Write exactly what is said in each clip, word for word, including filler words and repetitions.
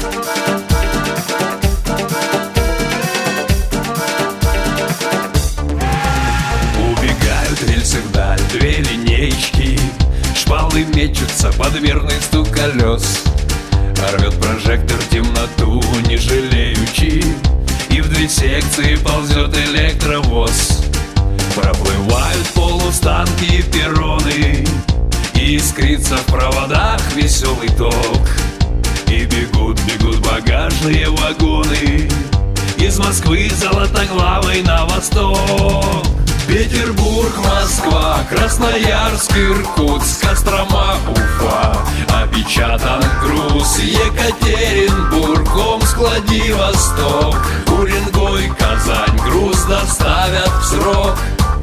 Убегают рельсы вдаль, две линейки, шпалы мечутся под мерный стук колес. Рвет прожектор темноту, не жалеючи, и в две секции ползет электровоз. Проплывают полустанки и перроны, и искрится в проводах веселый ток. И бегут, бегут багажные вагоны из Москвы золотоглавой на восток. Петербург, Москва, Красноярск, Иркутск, Кострома, Уфа. Опечатан груз, Екатеринбург, Омск, Владивосток. Уренгой, Казань, груз доставят в срок.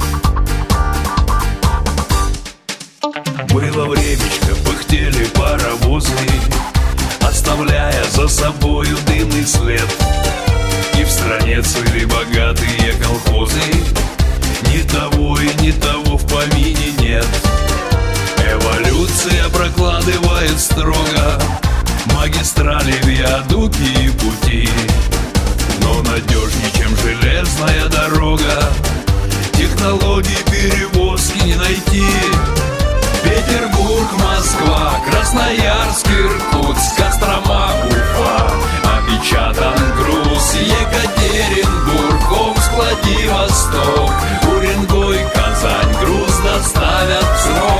Было времечко, пыхтели паровозы, оставляя за собою дымный след. И в стране цвели богатые колхозы, ни того и ни того в помине нет. Эволюция прокладывает строго магистрали, виадуки и пути, но надежнее, чем железная дорога, технологий перевозки не найти. Петербург, Москва, Красноярск, Иркутск, Кострома, Уфа. Опечатан груз, Екатеринбург, Омск, Владивосток. Уренгой, Казань, груз доставят в срок.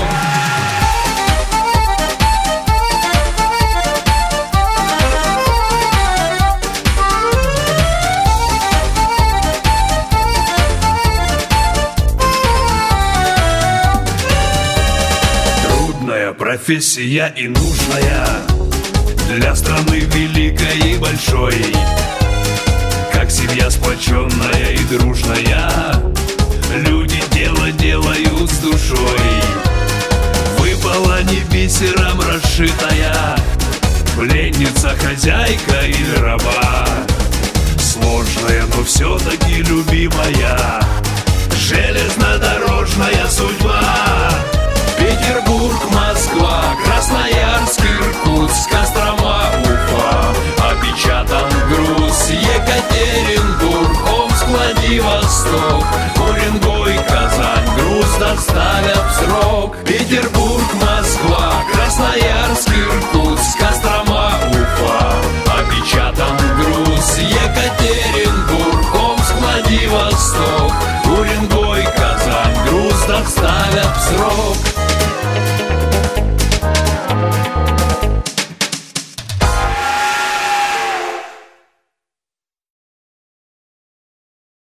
Профессия и нужная для страны великой и большой, как семья сплоченная и дружная. Люди дело делают с душой. Выпала не бисером расшитая пленница, хозяйка или раба. Сложная, но все-таки любимая железнодорожная судьба. Петербург, Москва, Красноярск, Иркутск, Кострома,